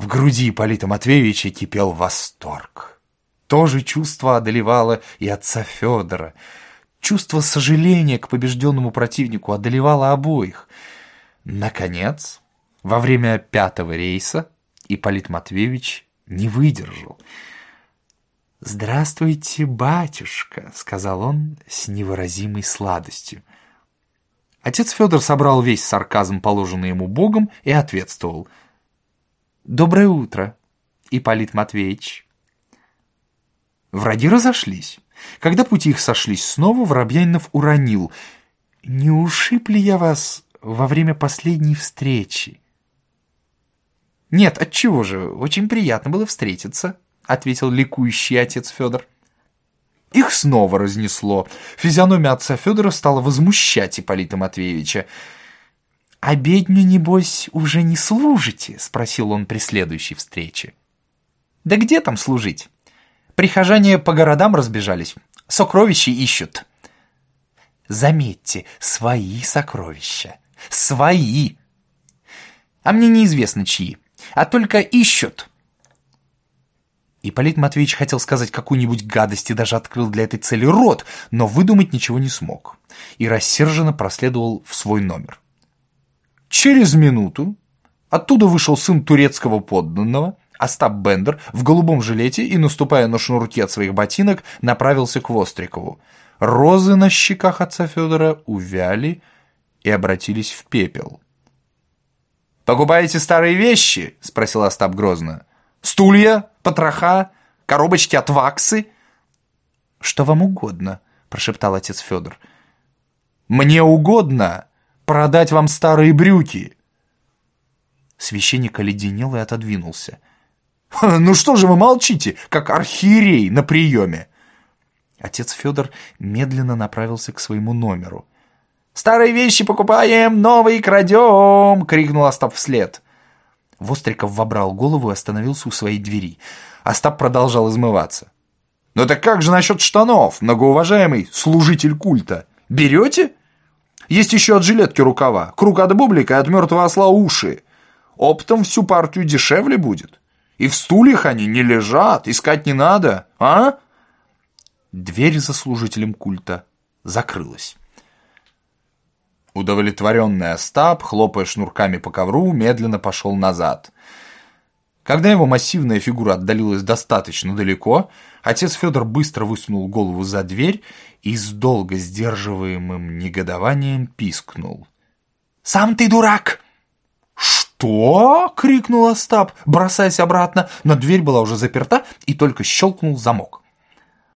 В груди Ипполита Матвеевича кипел восторг. То же чувство одолевало и отца Федора. Чувство сожаления к побежденному противнику одолевало обоих. Наконец, во время 5-го рейса Ипполит Матвеевич не выдержал. «Здравствуйте, батюшка», — сказал он с невыразимой сладостью. Отец Федор собрал весь сарказм, положенный ему Богом, и ответствовал: «Доброе утро, Ипполит Матвеевич». Враги разошлись. Когда пути их сошлись снова, Воробьянинов уронил: «Не ушиб ли я вас во время последней встречи?» «Нет, отчего же, очень приятно было встретиться», — ответил ликующий отец Федор. Их снова разнесло. Физиономия отца Федора стала возмущать Ипполита Матвеевича. «Обедню, небось, уже не служите?» — спросил он при следующей встрече. «Да где там служить? Прихожане по городам разбежались, сокровища ищут». «Заметьте, свои сокровища. Свои. А мне неизвестно чьи, а только ищут». Ипполит Матвеевич хотел сказать какую-нибудь гадость и даже открыл для этой цели рот, но выдумать ничего не смог и рассерженно проследовал в свой номер. Через минуту оттуда вышел сын турецкого подданного, Остап Бендер, в голубом жилете и, наступая на шнурки от своих ботинок, направился к Вострикову. Розы на щеках отца Федора увяли и обратились в пепел. «Покупаете старые вещи?» — спросил Остап грозно. «Стулья, потроха, коробочки от ваксы?» «Что вам угодно?» — прошептал отец Федор. «Мне угодно продать вам старые брюки». Священник оледенел и отодвинулся. «Ну что же вы молчите, как архиерей на приеме?» Отец Федор медленно направился к своему номеру. «Старые вещи покупаем, новые крадем!» — крикнул Остап вслед. Востриков вобрал голову и остановился у своей двери. Остап продолжал измываться. «Ну так как же насчет штанов, многоуважаемый служитель культа? Берете? Есть еще от жилетки рукава, круг от бублика и от мертвого осла уши. Оптом всю партию дешевле будет. И в стульях они не лежат, искать не надо, а?» Дверь за служителем культа закрылась. Удовлетворенный Остап, хлопая шнурками по ковру, медленно пошел назад. Когда его массивная фигура отдалилась достаточно далеко, отец Федор быстро высунул голову за дверь и с долго сдерживаемым негодованием пискнул: «Сам ты дурак!» «Что?» — крикнул Остап, бросаясь обратно, но дверь была уже заперта и только щелкнул замок.